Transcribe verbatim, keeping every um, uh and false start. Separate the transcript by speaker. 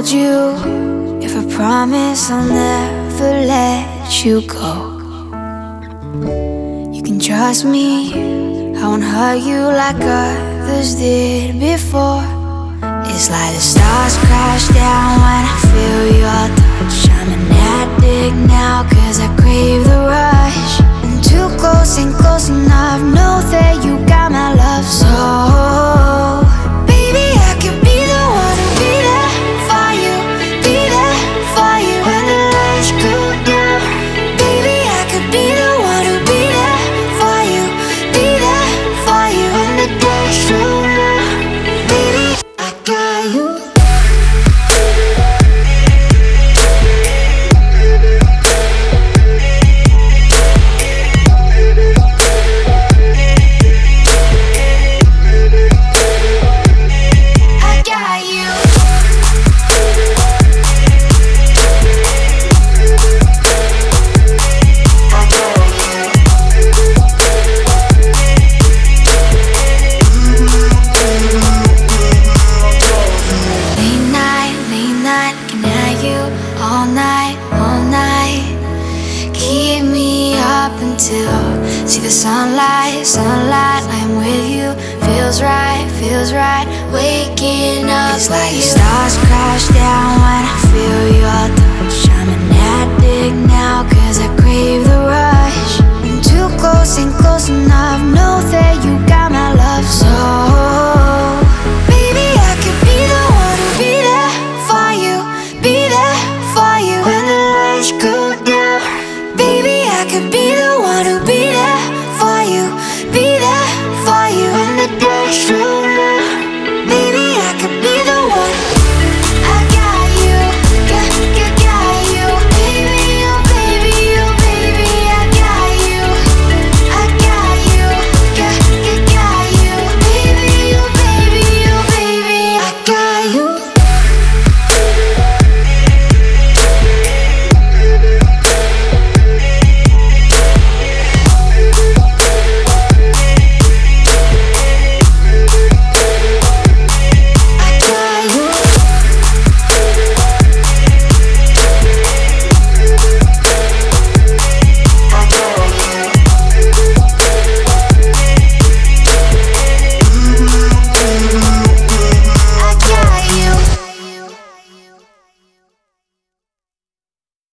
Speaker 1: told you, if I promise I'll never let you go. You can trust me, I won't hurt you like others did before. It's like the stars crash down when I feel your touch. I'm an addict now cause I crave the rush. And too close, ain't close enough, know that you got my love. So baby, I could be the one to be there for you, be there for you when the lights go down. Baby, I could be the one to be there for you, be there for you when the day's through now. Baby, I got you. See the sunlight, sunlight, I'm with you. Feels right, feels right, waking up. It's like